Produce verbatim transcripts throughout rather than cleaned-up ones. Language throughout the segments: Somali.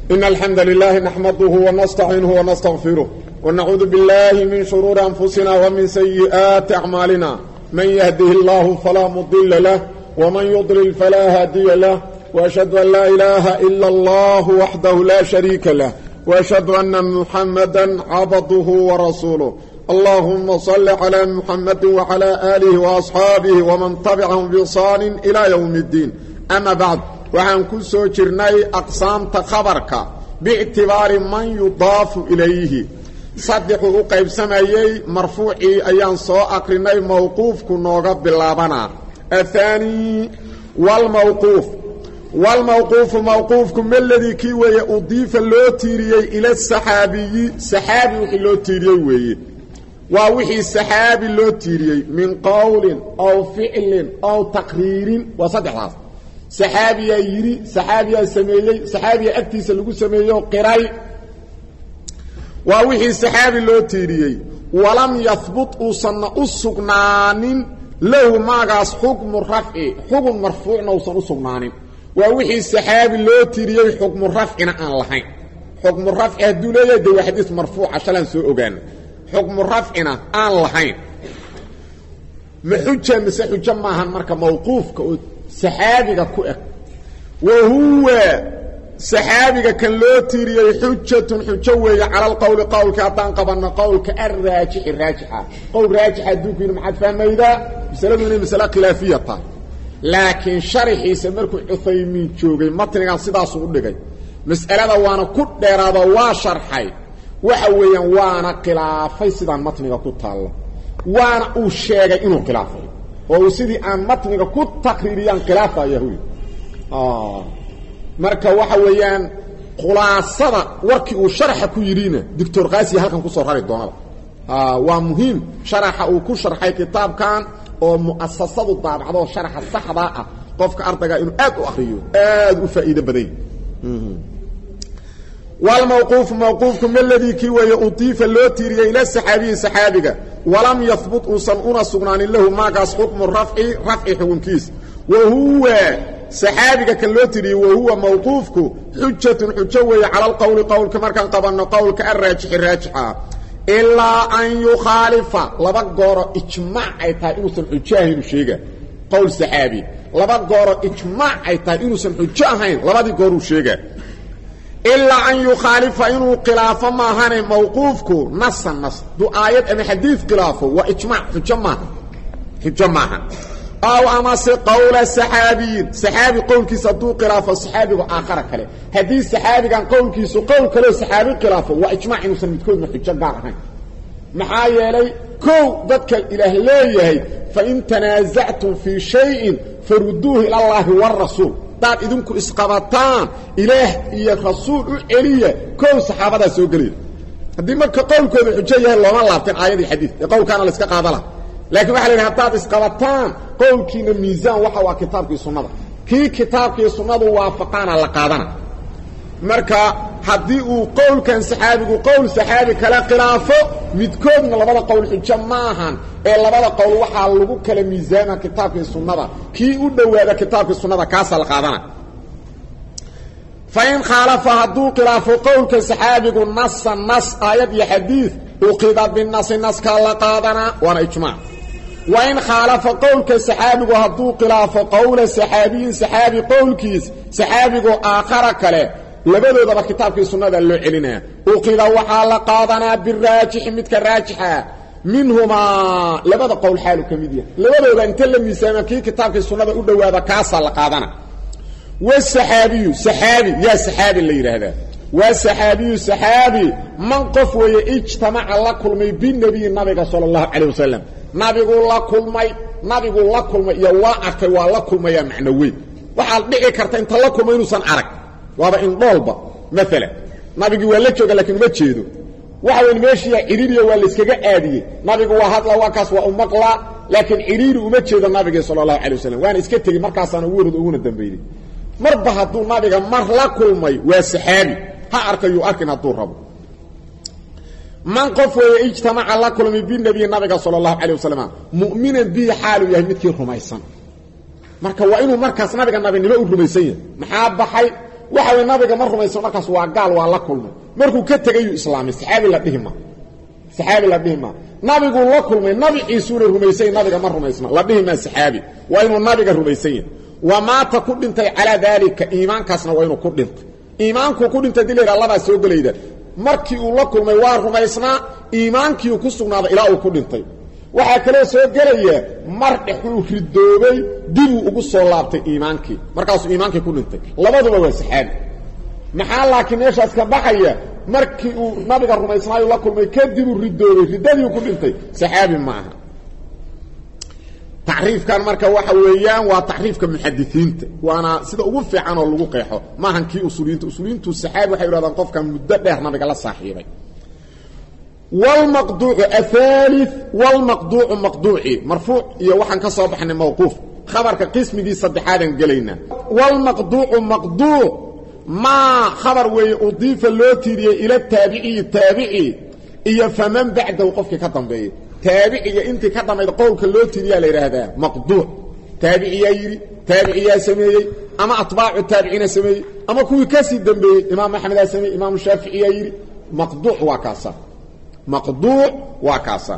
إن الحمد لله نحمده ونستعينه ونستغفره ونعوذ بالله من شرور أنفسنا ومن سيئات أعمالنا من يهده الله فلا مضل له ومن يضلل فلا هادي له وأشهد أن لا إله إلا الله وحده لا شريك له وأشهد أن محمدا عبده ورسوله اللهم صل على محمد وعلى آله وأصحابه ومن تبعهم بإحسان إلى يوم الدين أما بعد وعن كل سوچرناي أقسام تخبرك باعتبار من يضاف إليه صدقوا قيب سمايي مرفوعي أيان سو أقرناي موقوف كنوغا باللابنا الثاني والموقوف والموقوف موقوف كم الذي كيوي أضيف اللوتيري إلى السحابي سحابي اللوتيري وي ووحي السحابي اللوتيري من قول أو فعل أو تقرير وصدق سحابي يري سحابي سميي سحابي أكتيس اللي سميه قراي ووحي السحابي اللوتيري ولم يثبت أصنع السقنان له ماغاس حكم الرفع حكم مرفوع نوصن السقنان ووحي السحابي اللوتيري حكم الرفع أن لهين حكم الرفع الدولية دي حديث مرفوع عشان سوء أغان حكم الرفع أن لهين محجة مسحجة معها مركة موقوف سحابك كؤك وهو سحابك كان لوتيري حجة حجة على القول قول كأطان قبلنا قول كالراجح الراجحة قول راجحة دوكين محد فهم إذا مسألة من المسألة خلافية لكن شرحي يسمركم عثيمين جوغي مطلقا صدا صغلقي مسألة وانا كد ديرادا وشرحي وحويا وانا خلافي صدا مطلقا كد تالا وانا اوشيغي انو خلافي وسيدي ان مطلقا كد تقريريا خلافا يهوي اه marka waxa weeyaan khulaasada warkii uu sharaxa ku yiriina doctor qaasi halkan ku soo rari doonada ah waa muhiim sharaxa uu ku sharxay kitaabkan oo muassasadu daabacdo sharaxa saxda ah qofka ardayga inuu aad u akhriyo aad u faa'iido badan wal mawquf mawqufkum alladhi kiwa yutif allotiri ila sahabi sahabiga walam yathbut usan una sugnan lahu ma gas hukm raf'i raf'i hukumkiis wa huwa سحابك كاللوتري وهو موقوفك حجة حجوية على القول قول كما كان قبلنا قول كالراجح الراجحة إلا أن يخالف لبقى إجماع أيتا إنوسا حجاهين الشيء قول سحابي لبقى إجماع أيتا إنوسا حجاهين لبقى الشيء إلا أن يخالف إنه قلافة ما هاني موقوفك نص النص دو آيات أن حديث قلافة وإجماع حجة معها حجة معها أو أمس قول السحابي سحابي قول كي صدوق قرافة السحابي وآخر كله هذه السحابي كان قول كي قول كله سحابي قرافة وإجماع إنه سنتكون محجة قارهين محايا لي كو ذاتك الإله ليه فإن تنازعتم في شيء فردوه إلى الله والرسول دار إذنكم إسقابتان إله إيا الرسول إليه كو صحابة سوقلين هذه مركة قول كو محجة الله ما لابتين آيات الحديث يقول كان الإسقاق هذا لكن waxa la yiraahdaa isqabataan qowlkiina miisaan waxa waa kitaabkii sunnada kii kitaabkii sunnadu waafaqana la qaadana marka hadii uu qowlkan saxaabigu qowl saxaabi kala khilaafo midkoodna labada qowl xujja maahan ee labada qowl waxa lagu kala miisaana kitaabkii sunnada kii u dhawaada kitaabkii sunnada kaas la qaadana fa in khalafa hadu khilaafo qowlka saxaabigu nas nas ayad iyo hadith uqida bin nas nas kala qaadana wana ijmaa وإن خالف قولك السحابي وهدو خلاف قول السحابي سحابي قولكيس سحابي آخر كله لبدو دبا كتابك السنة اللي علينا وقيل وحال قاضنا بالراجح متك الراجحة منهما لبدو قول حاله كميديا لبدو انت لم يسامكي كتابك السنة اللي هذا كاسا لقاضنا والسحابي سحابي يا سحابي اللي يرى هذا والسحابي سحابي من قف ويجتمع الله كل ما بين نبي النبي صلى الله عليه وسلم nabigu la kulmay nabigu la kulmay iyo waa arkay waa la kulmay macnawi waxa dhici karta inta la kulmay inuu san arag waaba in dolba mesela nabigu waa la jooga laakiin ma jeedo waxa weyn meeshiya iriiriyo waa la iskaga aadiyay nabigu waa hadla waa kaas waa umaqla laakiin iriiri uma jeedo nabiga sallallahu alayhi wasallam waana iska tagay markaas aan ugu ugu dambeeyay marba haduu nabiga mar la kulmay waa saxaabi ha arkayo arkina duu rabo من قف ويجتمع الله كل من بالنبي النبي صلى الله عليه وسلم مؤمنا به حاله يهمتك رميسان marka waa inuu markaas nabiga nabinimo u rumaysan maxaa baxay waxa way nabiga mar rumaysan markaas waa gaal waa la kulmay markuu ka tagay islaamay saxaabi la dhihima saxaabi la dhihima nabigu la kulmay nabi ciisuuna rumaysay nabiga mar rumaysna la dhihima saxaabi waa inuu nabiga rumaysay wama ta ku dhintay ala dalika iimaankaasna waa inuu ku dhintay iimaanku ku dhintay dileera laba soo galayda markii uu la kulmay waa rumaysna iimaankii uu ku sugnaaday ilaa uu ku dhintay waxa kale soo galaya mar dhexuu ridoobay dib ugu soo laabtay iimaankii markaas iimaankii ku dhintay labaduba waa saxaabi maxaa laakiin meeshaas ka baxaya markii uu nabiga rumaysnaayo la kulmay kadib uu ridoobay ridadii ku dhintay saxaabi maaha تعريف كان marka waxa weeyaan waa taxriifka muhaddisiinta waana sida ugu fiican oo lagu qeexo maahan kii usuuliinta usuuliintu saxaabi waxay yiraahdaan qofka muddo dheer nabiga la saaxiibay wal maqduuc athalith wal maqduuc maqduuci marfuuc iyo waxan ka soo baxnay mawquuf khabarka qismigii saddexaadan galayna wal maqduuc maqduuc ma khabar way udifa loo tiiriyay ila taabi'i taabi'i iyo faman ba'da qofka ka dambeeyay تابعي انت كدميد قولك لو تريا ليراهدا مقطوع تابعي يري تابعي سميي اما اتباع التابعين سميي اما كوي كاسي دنبي امام احمد سمي امام الشافعي يري مقطوع وكاسا مقطوع وكاسا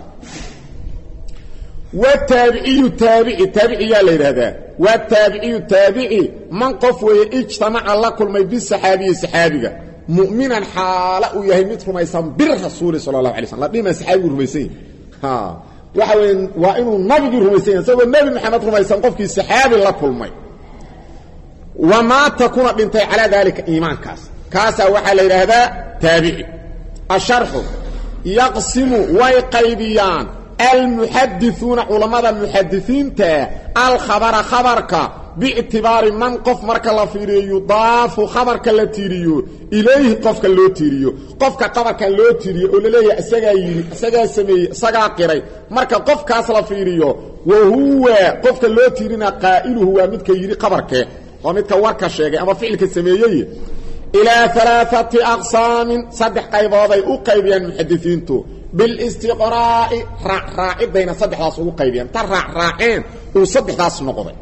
والتابعي تابعي تابعي ليراهدا والتابعي تابعي من قفوي اجتمع الله كل ما بالصحابي صحابي مؤمنا حاله يهمت رميسان بالرسول صلى الله عليه وسلم لما صحابي رميسين ها وحوين وانه النبي رميسين سوى النبي محمد رميسان قفكي الصحابي لا كلمي وما تكون بنتي على ذلك ايمان كاس كاسا وحا ليرهدا تابعي الشرح يقسم ويقيبيان المحدثون علماء المحدثين تا الخبر خبرك باعتبار من قف مرك الله فيري يضاف خبرك لتيريو اليه قفك لو تيريو قفك خبرك لو تيريو ولله اسغا يري اسغا سمي اسغا قري مرك قفك اصل فيريو وهو قفك لو تيرينا قائله هو مدك يري خبرك ومدك ورك شيغي اما فعلك سميهي الى ثلاثه اقسام صدح قيبوداي او قيبيان محدثينتو بالاستقراء راع بين صدح داس او قيبيان ترع راعين وصدح داس نقضي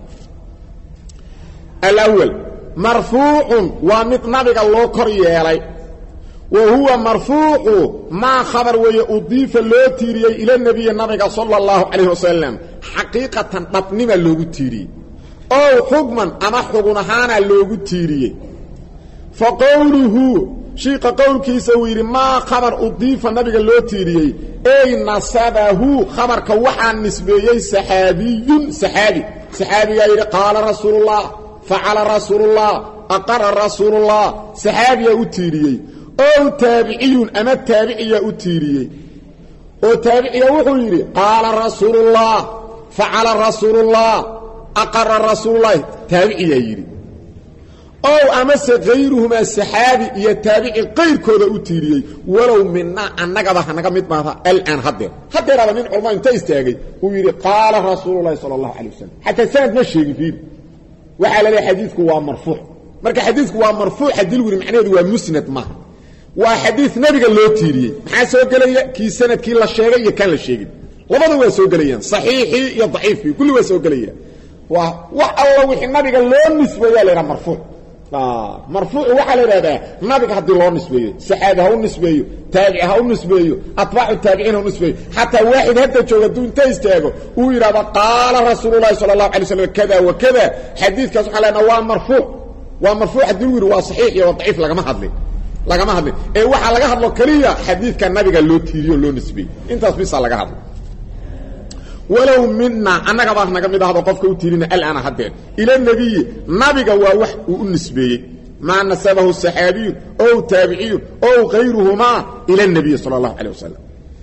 الأول مرفوع ومثل نبي الله كريالي وهو مرفوع ما خبر ويضيف اللو تيري إلى النبي النبي صلى الله عليه وسلم حقيقة تطنم اللو تيري أو حكما أما حكمهانا اللو تيري فقوله شيق قول كيسوير ما خبر أضيف النبي اللو تيري أي نصبه خبر كوحا نسبيي سحابي سحابي سحابي قال رسول الله فعل رسول الله أقر رسول الله صحابي أتيري أو تابعي أما التابعي أتيري أو تابعي وحيري قال رسول الله فعل رسول الله أقر رسول الله تابعي يري أو أمس غيرهما الصحابي يتابعي غير كذا أتيري ولو منا أنك بها نقمت ماذا الآن حدر حدر على من علماء تيستاقي ويري قال رسول الله صلى الله عليه وسلم حتى سنة مشي فيه وحال لي حديثك هو مرفوع marka xadiisku waa marfuuc hadii wiri macnaheedu waa musnad ma waa xadiis nabiga loo tiiriyay maxaa soo galaya ki sanadkii la sheegay iyo kan la sheegay labada waa soo galayaan saxiixi iyo dha'iifi kulli waa soo galayaan waa wax alla wixii nabiga loo nisbeeyo leeyahay marfuuc ah marfuuc waxa la yiraahdaa nabiga hadii loo nisbeeyo saxaaba uu nisbeeyo taabici uu nisbeeyo atba'u taabi'in uu nisbeeyo hatta waahid hadda jooga dunta istaago uu yiraahdo qaala rasuulullaahi sallallahu alayhi wasallam kada wa kada xadiiskaas waxa la waa marfuuc ومرفوع الدلوير وصحيح وضعيف لغما هدلي لغما هدلي اي waxa laga hadlo kaliya xadiidka nabiga loo tiiriyo loo nisbay intaas bis laga hadlo walaw minna anaga baa naga mid ah qofka u tiirina alana hadeen ila nabi nabiga waa wax uu nisbeeyay ma nasabahu sahabi aw tabi'i aw ghayruhuma ila nabi sallallahu alayhi wasallam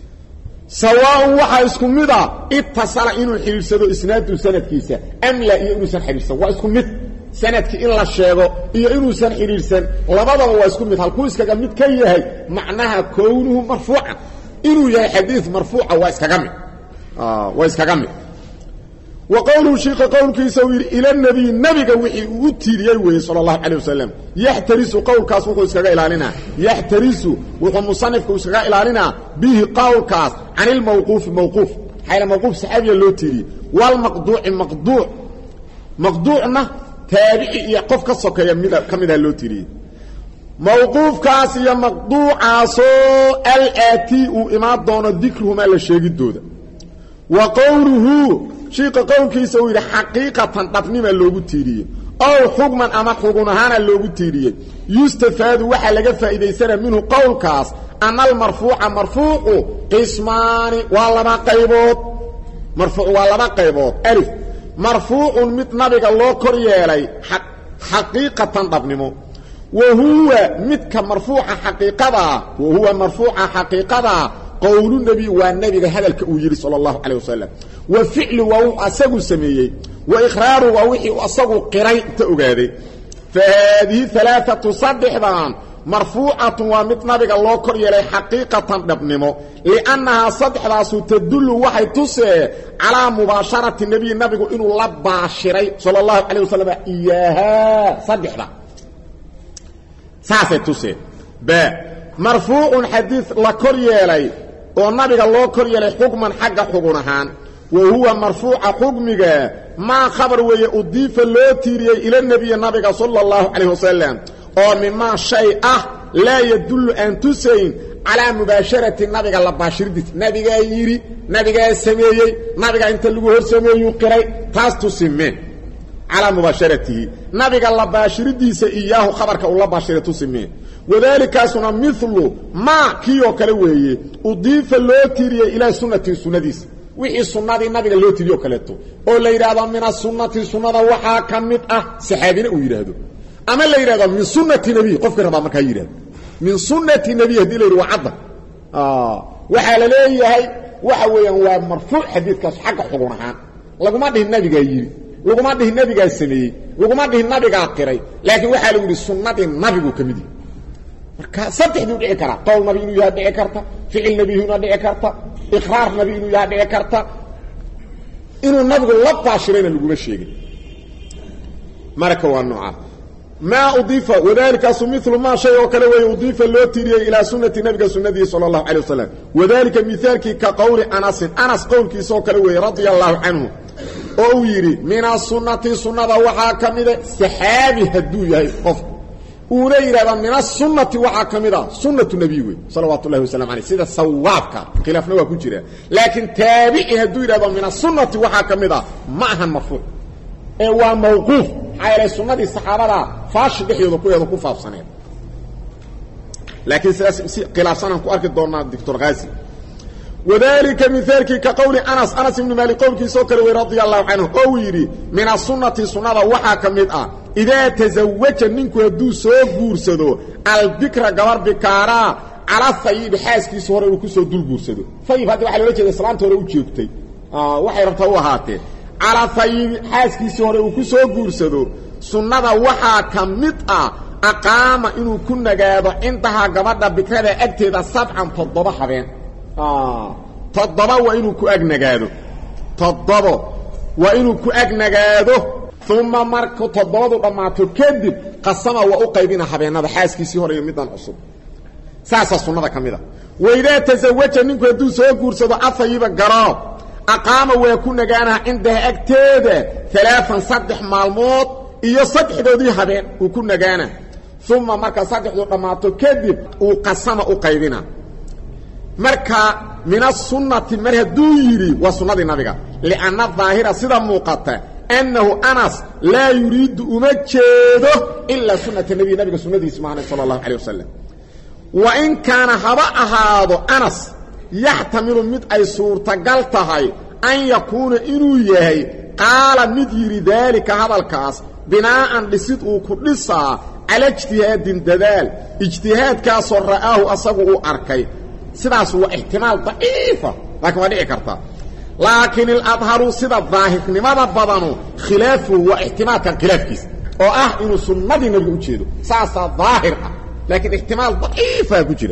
سواء waxa isku mid ah ittasala inuu xiriirsado isnaadu sanadkiisa am la inuu san xiriirsan waa isku mid sanadki in la sheego iyo inuu san xiriirsan labadaba waa isku mid halku iskaga mid ka yahay macnaha koonuhu marfuuca inuu yahay xadiis marfuuca waa iskaga mid ah waa iskaga mid وقوله شيخ قولك يسوير إلى النبي النبي وحي وتيريي وي صلى الله عليه وسلم يحترس قول كاس وحو اسكغا الالنا يحترس وحو مصنف اسكغا الالنا به قول كاس عن الموقوف موقوف حيل موقوف صحابي لو تيري والمقطوع مقطوع مقطوعنا تابعي يقف كسوكيا ميدا كميدا لو تيري موقوف كاسي مقطوع عصو الآتي وإماد دون ذكرهما للشيء دودا وقوله شيء قول كيسوي حقيقة تطنيما اللوغو تيريه أو حكما أما حكمهانا اللوغو تيريه يستفاد وحا لغا فائدة سنة منه قول كاس أن المرفوع مرفوع قسمان والما قيبوت مرفوع والما قيبوت ألف مرفوع متنبق الله كريالي حق حقيقة تطنيمو وهو متك مرفوع حقيقة وهو مرفوع حقيقة قول النبي والنبي هذا الكويري صلى الله عليه وسلم وفعل وهو أساق سميه وإخرار ووحي أساق قريء تأغادي فهذه ثلاثة تصدح بان مرفوعة ومتنبق الله كريالي حقيقة نبنمو لأنها صدح راسو تدل وحي تسي على مباشرة النبي النبي إنه لباشري صلى الله عليه وسلم إياها صدح بان ساسة تسي با مرفوع حديث لكريالي والنبي الله كريالي حكما حق حكمهان وهو مرفوع حكمه ما خبر ويضيف اللوتيري إلى النبي النبي صلى الله عليه وسلم ومما شيء لا يدل أن تسين على مباشرة النبي الله باشردت نبي يري نبي سميي نبي انت لغو سميي قري تاس تسميه على مباشرته نبي الله باشرديس إياه خبرك الله باشرته سميه وذلك سنة مثل ما كيو كلوه أضيف اللوتيري إلى سنة سنة وحي السنة النبي اللوتيري كلته أو لا يراد من السنة سنة وحا كمت أه سحابين أو يرادو أما لا يراد من سنة نبي قف كربا مركا يراد من سنة نبي هدي لي وعضة آه وحال ليه هاي وحويا هو مرفوع حديث كاس حق حقونها لقما ده النبي يري لقما ده النبي السمي لقما ده النبي قري لكن وحال يقول السنة النبي كمدي marka saddex duu dhici kara qowl nabi inuu yahay dhici karta ficil nabi inuu dhici karta iqraar nabi inuu yahay dhici karta inuu nabigu la faashirayna lagu sheegay marka waa nooca ma udifa wadalika mithlu ma shay oo kale way udifa loo tiriyay ila sunnati nabiga sunnadi sallallahu alayhi wasallam wadalika mithalki ka qawli anas anas qawlkiisa oo kale way radiyallahu anhu oo yiri min as-sunnati sunnada waxa kamida sahabi haduu yahay qof وليرا من السنة وحاكمدا سنة النبي صلوات الله وسلم عليه سيده صوابك خلافنا وا كجيره لكن تابعي هدو يرا من السنة وحاكمدا معها مرفوع اي وا موقوف على سنة الصحابه فاش دخيو كو كو فافسنين لكن خلافنا كو ارك دونا دكتور غازي وذلك مثالك كقول أنس أنس بن مالك قولك سوكر رضي الله عنه قويري من السنة سنة وحاكمدا إذا تزوج منكو يدو سو غورسدو البكر غبر بكارا على الثيب حاسكي سوره و كسو دول غورسدو ثيب هذا waxa loo jeedaa salaanta hore u jeegtay ah waxay rabtaa u ahaatee على الثيب حاسكي سوره و كسو غورسدو sunnada waxa kamid ah aqaama inuu ku nagaado intaha gabadha bikrada agteeda sabcan toddoba habeen ah toddoba waa inuu ku ag nagaado toddoba waa inuu ku ag nagaado ثم marka todobadu dhamaato kadib qasama waa u qaybina habeenada xaaskiisi hore iyo midan cusub saasa sunnada kamida wayda tazawaja ninku haduu soo guursado afayiba garab aqaama waa ku nagaana inda agteeda thalathan saddex maalmood iyo saddexdoodii habeen uu ku nagaana thumma marka saddexdu dhamaato kadib uu qasama u qaybina marka min as-sunnati mar haduu yiri waa sunnada nabiga li'anna dhaahira sida muuqata أنه أنس لا يريد أمجده إلا سنة النبي نبي سنة اسمه صلى الله عليه وسلم وإن كان هباء هذا أنس يحتمل مد أي صورة قلتها أن يكون إنو يهي قال مد يري ذلك هذا الكاس بناء لصدقه كلسا على اجتهاد دلال اجتهاد كاس رآه أصبه أركي سلاس هو احتمال ضعيفة لكن ما دعي كرتا لكن الأظهر سيدا الظاهر لماذا بضانو خلافه واحتمال كان خلاف كيس او اه انو سنة دي نبي اجيدو ساسا ظاهر لكن احتمال ضعيفة كجيرا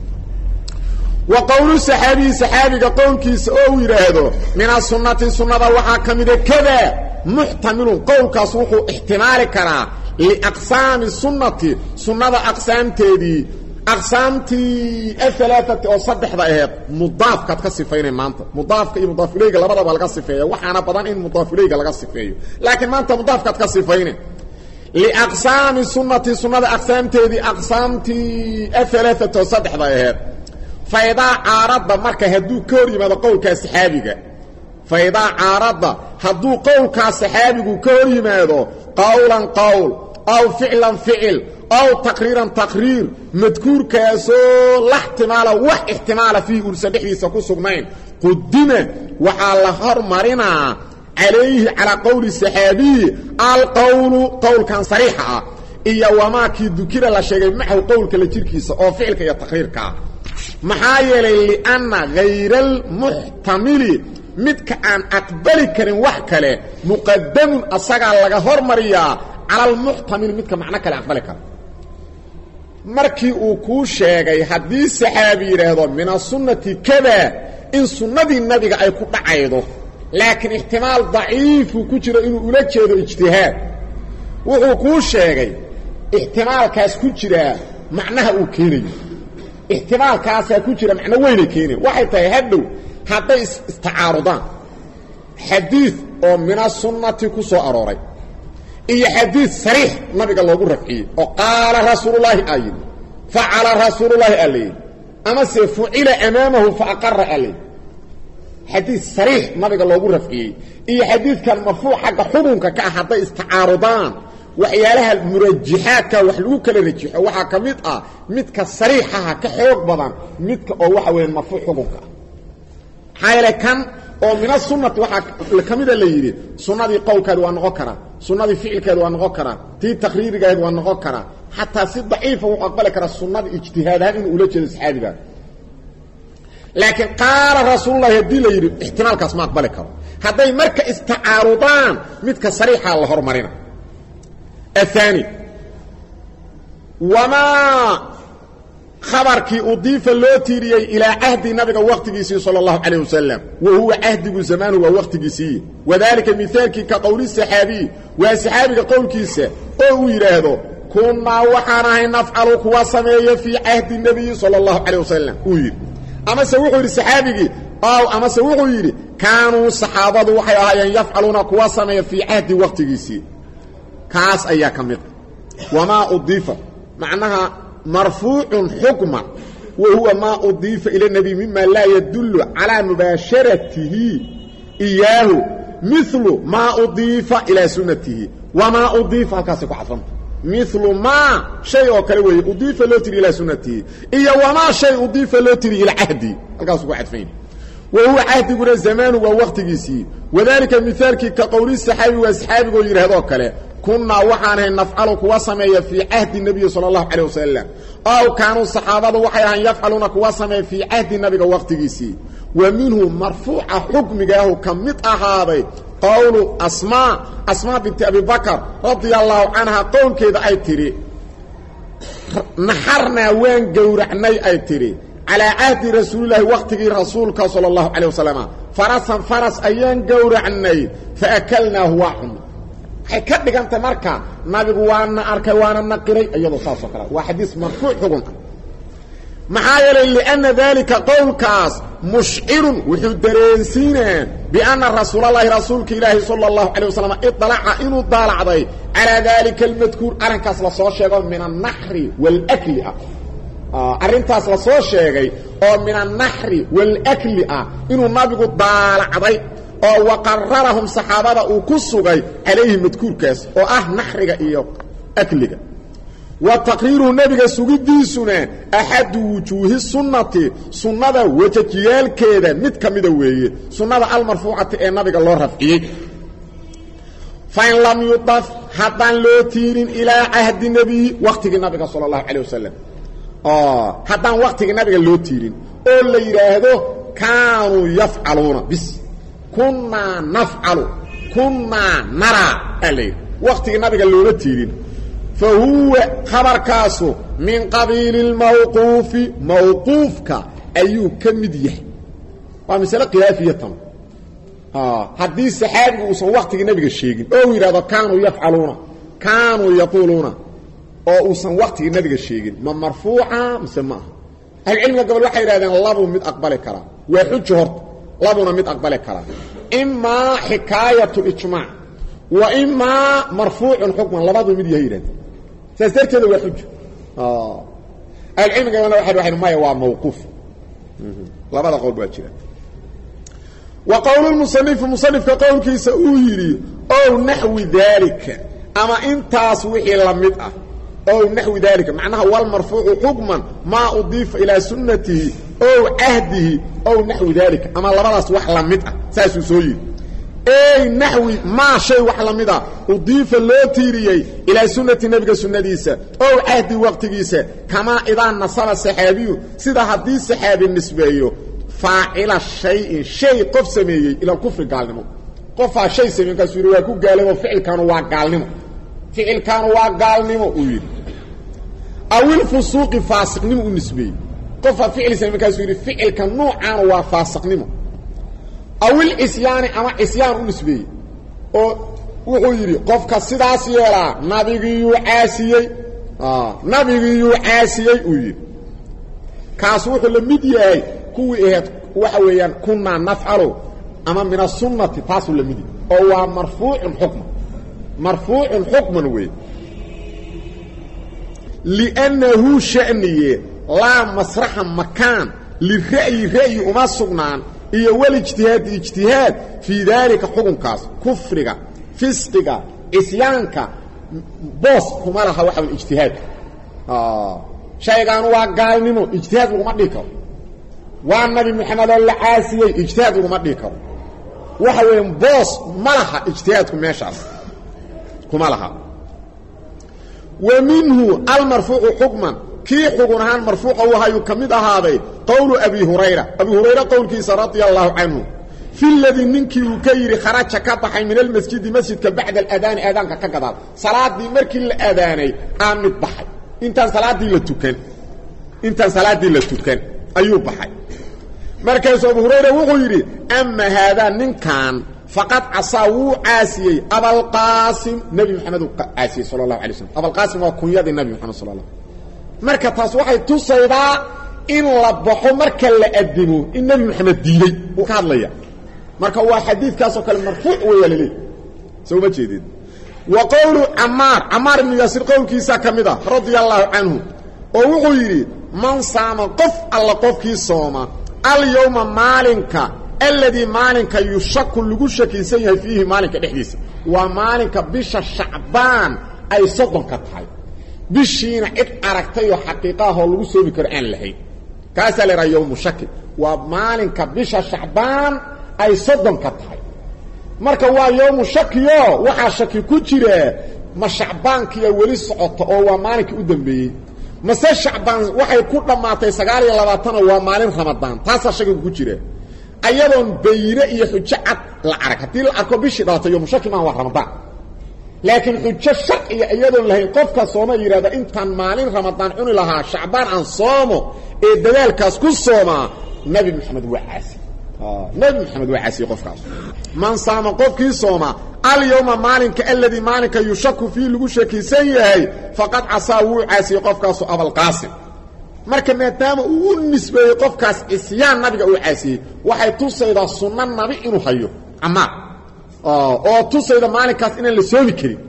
وقول السحابي سحابي قول كيس او يرهدو من السنة سنة وحاكم كذا محتمل قول كاسوحو احتمال كرا لأقسام السنة سنة أقسام تيدي أقسامتي الثلاثة أو صدح ذا مضاف كات كصفين ما أنت مضاف كي مضاف إليه لبضا بالقصفية وحنا بدان إن مضاف إليه بالقصفية لكن ما أنت مضاف كات كصفين liaqsaami sunnati sunnada aqsaamteedii aqsaamtii ahalaaata saddexda aheed faidaa caaradda marka hadduu ka hor yimaado qowlkaa saxaabiga faidaa caaradda hadduu qowlkaa saxaabigu ka hor yimaado qowlan qowl aw ficlan ficil aw taqriiran taqriir madkuurkaasoo la ixtimaala wax ixtimaala fiihi uusan dhexdiisa ku sugnayn qudima waxaa la hormarinaa calayhi calaa qowli saxaabiyi alqowlu qowlkan sariixa ah iyo wamaakii dukira la sheegay macahu qowlka la jirkiisa oo ficilka iyo taqriirka ah maxaa yeelay lianna hayra almuxtamili midka aan aqbali karin wax kale muqadamun asagaa laga hormariyaa cala almuxtamil midka macno kale aqbali kara markii uu kuu sheegay haddii saxaabi yidhaahdo min asunnati kada in sunnadii nabiga ay ku dhacaydo laakiin ixtimaal daciifu ku jiro inuu ula jeedo ijtihaad wuxuu kuu sheegay ixtimaalkaas ku jiraa macnaha uu keenayo ixtimaalkaasaa ku jira macno weynay keenayan waxay tahay hadhow hadday istacaarudaan xadiid oo min asunnati ku soo arooray iyo xadiid sariix nabiga loogu rafciyey oo qaala rasuulullaahi aa yidhi facala rasuulullaahi aa layidhi amase fucila amaamahu faaqara aa layidhi xadiid sariix nabiga loogu rafciyey iyo xadiidkan marfuuc xagga xukunka ka ah hadday istacaarudaan waxyaalaha murajixaadka wax lagu kala rajixo waxaa ka mid ah midka sariixaha ka xoog badan midka oo waxa weeye marfuuc xukunka ah maxaa yeele kan oo min asunnati waxaa ka mida la yidhi sunnadii qowlkeedu waa noqon karaa sunnadii ficilkeedu waa noqon karaa tii taqriirigeedu waa noqon karaa xataa si daciifa wuxuu aqbali karaa sunnada ijtihaadahaan inuu ula jeedo saxaabiga laakiin qaala rasuululahi haddii la yidhi ixtimaalkaas ma aqbali karo hadday marka istacaarudaan midka sariixaa la hormarina ahaani wamaa khabarkii udiifa loo tiiriyey ilaa cahdi nabiga waqtigiisii sala allahu calayh wasalam wa huwa cahdigu zamaanu waa waqtigiisii wadaalika mihaalkii ka qowli saxaabiy waa saxaabiga qowlkiisa oo uu yidhaahdo kunnaa waxaan ahay nafcalu kuwa sameeya fii cahdi nebiyi sala allahu calayh wasalam uu yidhi amase wuxuu yidhi saxaabigii ow amase wuxuu yidhi kaanuu saxaabadu waxay ahaayeen yafcaluuna kuwa sameeya fii cahdi waqtigiisii kaas ayaa ka mid wamaa udiifa macnaha marfuucun xukman wa huwa maa udiifa ila nebiy mima laa yadullu calaa mubaasharatihi iyaahu milu maa udiifa ilaa sunnatihi wamaa udiifa halkaasay ku cadfanta milu maa shay oo kale weeye udiifa loo tiri ilaa sunnatihi iyo wamaa shay udiifa loo tiri ilaa cahdi halkaasuu ku cadfayn wa huwa cahdiguna zamaanu waa waqtigiisii wadaalika mihaalkii ka qowli saxaabi waa saxaabigoo yidhahdoo kale kunnaa waxaan ahay nafcalu kuwa sameeya fii cahdi nebiyi sala allahu calayh wasalam ow kaanuu saxaabadu waxay ahaan yafcaluuna kuwa sameeya fii cahdi nabiga waqtigiisii wa minhu marfuuca xukmigaahu ka mid ahaaday qowlu asmaa asmaa binti abi bakar radia allaahu canha qowlkeeda ay tidhi naxarnaa waan gowracnay ay tidhi calaa cahdi rasuulilaahi waqtigii rasuulka sala allahu calayh wasalam farasan faras ayaan gowracnay faakalnaahu waa cunno waxay ka dhigantay marka nabigu waana arkay waana naqiray iyadoo saasoo kale waa xadiis marfuuc xugun ah maxaa yeelay lianna daalika qowlkaas mushcirun wuxuu dareensiinaa bianna rasuulallaahi rasuulka ilaahi sala allahu calayh wasalam idalaca inuu daalacday calaa daalika almadkuur arrinkaas la soo sheego min annaxri waalakli ah arrintaas la soo sheegay oo min annaxri waalakli ah inuu nabigu daalacday oo waqararahum saxaabada uu ku sugay calayhi madkuurkaas oo ah naxriga iyo akliga wa taqriiruhu nebiga sugidiisuna axadu wujuuhi sunnati sunnada wajajiyaalkeeda mid ka mida weeye sunnada almarfuucati ee nabiga loo rafciyey fain lam yudaf haddaan loo tiirin ilaa cahdi nebiyi waqtigii nabiga sala allahu calayh wasalam haddaan waqtigii nabiga loo tiirin oo la yidhaahdo kaanuu yafcaluuna bis kunnaa nafcalu kunnaa naraa aa la yidhi waqtigii nabiga looma tiirin fa huwa khabarkaasu min qabiili lmawquufi mawquufka ayuu ka mid yahay waa masale khilaafiya tan haddii saxaabigu uusan waqtigii nabiga sheegin oo uu yidhahdo kaanuu yafcaluuna kaanuu yaquuluuna oo uusan waqtigii nabiga sheegin ma marfuuca mise ma aha ahlucilmiga gobol waxay yidhahdeen labuu mid aqbali karaa waa xujo horta labuna mid aqbali karaa imaa xikaayatu ijmaac وإما مرفوع حكما لبعض من يهيران سيسترك هذا هو حجة آه. العلم قال واحد واحد ما هو موقوف لبعض قول بواجهة وقول المصنف المصنف كقول كيس أويري أو نحو ذلك أما إن تاسوحي لمدأ أو نحو ذلك معناها هو المرفوع حكما ما أضيف إلى سنته أو عهده أو نحو ذلك أما لبعض أصوح لمدأ ساسو سوير اي نحوي ما شيء وحلمدا اضيف لو تيريي الى سنه النبي سنديسا او عهد وقتيسا كما اذا نصب الصحابي سيده حديث الصحابي النسبيه فاعل الشيء شيء قف سميه الى الكفر قالنمو قف شيء سميه كسوري واكو قالوا فعل كانوا واقالنمو فعل كانوا واقالنمو ويل او الفسوق فاسقنمو النسبيه قف فعل سميه كسوري فعل كان نوعا وفاسقنمو أو الإسيان أما إسيان نسبي أو وغيري قفك سداسي يلا نبيغي يعاسي آه نبيغي يعاسي ويري كاسوح لمدي كوي إيهات وحويا كنا نفعله أما من السنة تاسو لمدي أو مرفوع حكم مرفوع حكم وي لأنه شأني لا مسرح مكان لرأي رأي وما سقنان إيه والاجتهاد اجتهاد في ذلك حكم كاس كفرك فسقك إسيانك بوس كما لها واحد الاجتهاد آه شيء كانوا قال منه اجتهاد وما ديكو والنبي محمد الله عاسي اجتهاد وما ديكو وحوين بوس ما لها اجتهاد كما يشعر كما لها ومنه المرفوع حكما كي حكمها مرفوع وهي كميد هذا قول ابي هريره ابي هريره قول كيس رضي الله عنه في الذي منك يكير خرج كبخي من المسجد مسجد بعد الاذان اذانك كقدال صلاه دي مركي الاذاني امد بخي انت صلاه دي لتكن انت صلاه دي لتكن ايوب بخي مركز ابو هريره وغيري اما هذا من كان فقط عصاو عاسي ابو القاسم نبي محمد عاسي صلى الله عليه وسلم ابو القاسم وكنيا النبي محمد صلى الله عليه وسلم marka taas waxay tusaydaa in la baxo marka la adimo in nabi maxamed diiday oo ka hadlaya marka waa xadiidkaas oo kale marfuuc weeyalay soo ma jeedid wa qawlu ammar ammar ibn yasir qawlkiisa kamida radiyallahu anhu oo wuxuu yiri man saama qof alla qofkii sooma al yawma maalinka alladhi maalinka yushakku lagu shakiisan yahay fihi maalinka dhexdiisa waa maalinka bisha shacbaan ay soddon ka tahay بشينا إد أركتي وحقيقة لغو سوبي كرآن لهي كاسا لرى يوم شكل ومالنك بشا شعبان أي صدن كتحي مركا وا يوم شكل وحا شكل كتيري ما شعبان كي ولي سعوط أو مالنك أدن بي مسا شعبان وحا يكون لما تيساقالي لباتنا ومالن رمضان تاسا شكل كتيري أيضاً بينا يحجعت العرك هتي العركو بشي داتا يوم شكل ما هو رمضان لكن حجة شرعية أيضاً لهي قفك صومة يرادا انتان مالين رمضان عني لها شعبان عن صومه إيه دلال كاسكو صومة نبي محمد وعاسي آه. نبي محمد وعاسي قفك من صام قفك صومة اليوم مالك الذي مالك يشك فيه لغشك سيئي فقد عصاوه عاسي قفك أبا القاسم marka maadaama uu nisbeeyo qofkaas isyaan nabiga uu caasiyay waxay tusaydaa sunnah nabi inuu hayo ama oo tusayda maalinkaas in la soomi karin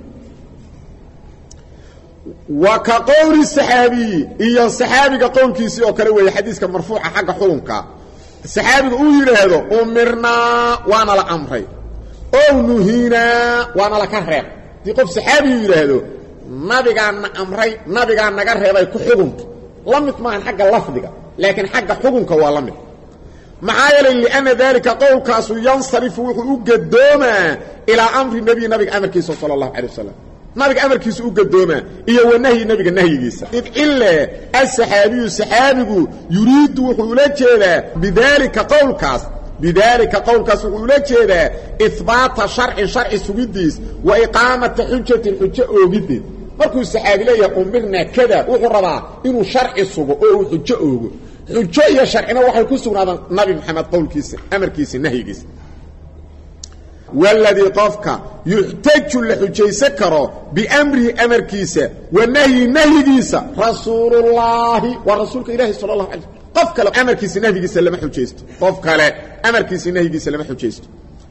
wa ka qawli sahabi iyo sahabiga qowlkiisi oo kale weey xadiiska marfuuca xagga xukunka sahabiga uu yiraahdo umirna waana la amray oo nuhina waana la ka reeb di qof sahabi yiraahdo nabigaana amray nabigaa naga reebay ku xukunka لمت معن حق اللفظة لكن حق حكمك هو لمت معايا لأن ذلك قول كاسو ينصرف وقدوما إلى أمر النبي نبي أمر كيسو صلى الله عليه وسلم نبي أمر كيسو وقدوما إيا والنهي نبي النهي كيسا إلا السحابي السحابي يريد وحولته بذلك قول كاس بذلك قول كاس وحولته إثبات شرع شرع سويديس وإقامة حجة الحجة وقديس markuu saxaabi leeyahay umirna kada wuxuu rabaa inuu sharci sugo oo xujo oogo xujo iyo sharcina waxay ku sugnaadaan nabi maxamed qowlkiisa amarkiisa nahyigiisa walladhi qafka yuhtaju la xujaysa karo bi amri amarkiisa wa nahyi nahyigiisa rasuulullah wa rasuulka ilaahi sallallahu alayhi qof kale amarkiisa nahyigiisa lama xujaysto qof kale amarkiisa nahyigiisa lama xujaysto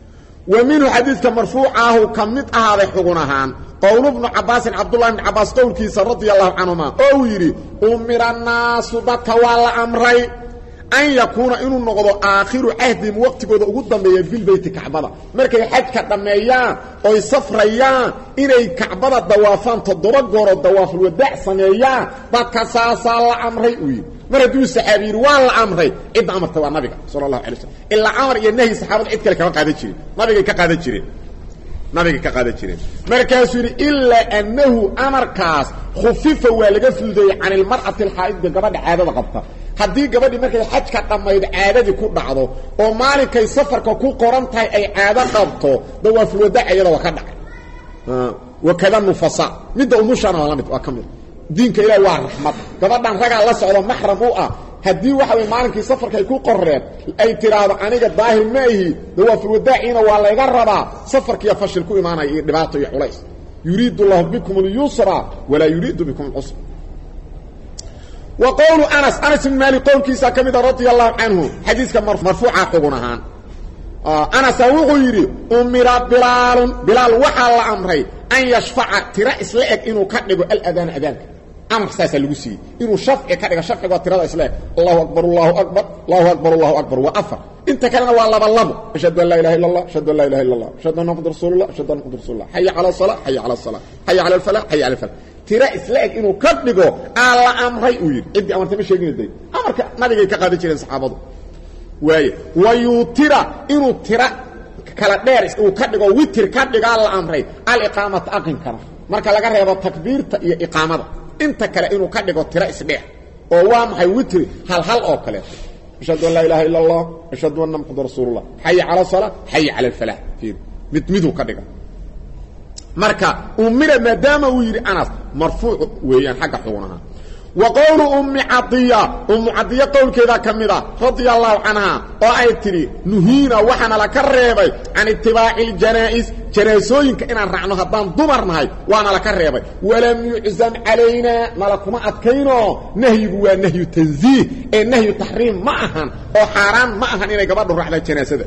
ومنه حديث مرفوعه كمد هذا حقنهان قول ابن عباس عبد الله بن عباس قول كيس رضي الله عنهما او يري امر الناس بتوالى امري ان يكون انه نقض اخر عهد وقتكوda ugu dambeeyay fil bayt kacbada markay xajka dhameeyaan oo safrayaan inay kacbada dawaafaan toddoba goor oo dawaaful wadaa sameeyaan dadka saasa la amray u maradu saxaabiir waa la amray cid amarta waa nabiga sallallahu alayhi wasallam illa amar iyo nahi saxaabada cid kale ka qaada jiray nabiga ka qaada jiray nabiga ka qaada jiray markaas yiri illa annahu amarkaas khufifa waa laga fududeeyay aan il mar'ati al haid gabadha caadada qabta hadii gabadhi markay xajka dhameeyay caadadii ku dhacdo oo maalinkay safarka ku qoran tahay ay caado qabto dawaaful wadaa ayada waa ka dhacay wa kada nufasa mid umushana la mid waa kamid diinka ilaahay waa raxmad gabadhan raga la socdo mahram u ah hadii waxa way maalinkii safarka ku qorreed ay tiraado aniga daahir maahi dawaaful wadaa'ina waa la iga rabaa safarkiya fashil ku iimaanay dhibaato iyo culays yuriidu allah bikum al-yusra wala yuriidu bikum al-usra وقول أنس أنس بن مالك قول كيسا كميدا رضي الله عنه حديث مرفوعة قبنهان آه أنس وغيري أمر بلال بلال وحال أمري أن يشفع ترأس لك إنه كتنقو الأذان أذانك أمر ساسا لغسي إنه شفع كتنقو شفع وترأس لك الله أكبر الله أكبر الله أكبر الله أكبر وأفر انت كان والله بالله أشهد أن لا إله إلا الله أشهد أن لا إله إلا الله أشهد أن محمد رسول الله أشهد أن محمد رسول الله حي على الصلاة حي على الصلاة حي على الفلاح حي على الفلاح ترى إسلاك إنه كدغو على أمري وير إدي أمرت ما شيغين دي أمرك نبيغي ka qaadi jireen saxaabadu way wayutira inuu tira kala dheer uu ka dhigo witir ka dhiga la amray al iqamat aqin kana marka laga reebo takbiirta iyo iqaamada inta kale inuu ka dhigo tira isdheer oo waa maxay witir hal hal oo kale ashhadu an la ilaha illa allah ashhadu anna muhammadar rasulullah hayya ala salat hayya ala al falah fiir mid midu ka dhiga marka umira madama uu yiri Anas marfuu weeyaan xaqa xugunaha وقول ام عطيه ام عطيه قول كذا كميدا رضي الله عنها oo ay tiri nuhiina waxana la ka reebay an ittibaa'i janaiz janaasooyinka inaan raacno hadaan dumarnahay waana la ka reebay walam yu'zam alayna malakuma adkayno nahyigu waa nahyu tanziih ee nahyu tahriim ma ahan oo xaraan ma ahan inay gabadhu raacdo janaasada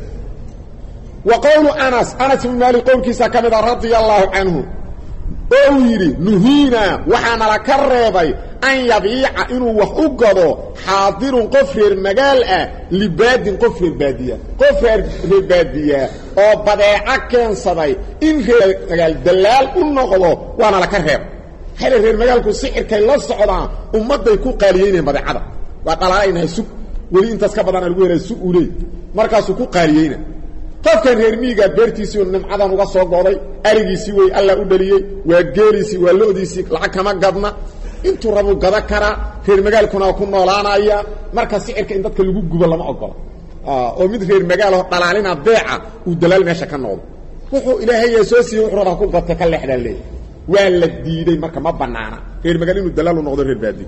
وقول انس انس بن مالك قول كيسا كميدا رضي الله عنه oo yiri nuhiina waxana la ka reebay an yabiica inuu wax u gado xaadirun qofreer magaal ah libaadin qofreer baadiya qofreer baadiya oo badeeca keensaday in reer magaal dalaal u noqdo waana la ka reeb hal reer magaalku sixirkay la socdaan ummaday ku qaaliyeeyeen badeecada waa qalaalayna sug wali intaas ka badan lagu heeray su'uulay markaas ku qaaliyeeyeen qofkan reer miiga beertiisi oo nimcadan uga soo gooday arigiisi way alla u dhaliyay waa geelisi waa loodiisi lacag kama gadna intuu rabu gada kara reer magaalkuna ku noolaanaya marka sicirka in dadka lagu gubo lama ogola oo mid reer magaal oo dhalaalina beeca uu dalaal meesha ka noqdo wuxuu ilaahay soo siiyay wuxuu raba ku gatay ka leexdan leey waa la diiday marka ma banaana reer magaal inuu dalaal u noqdo reer baadi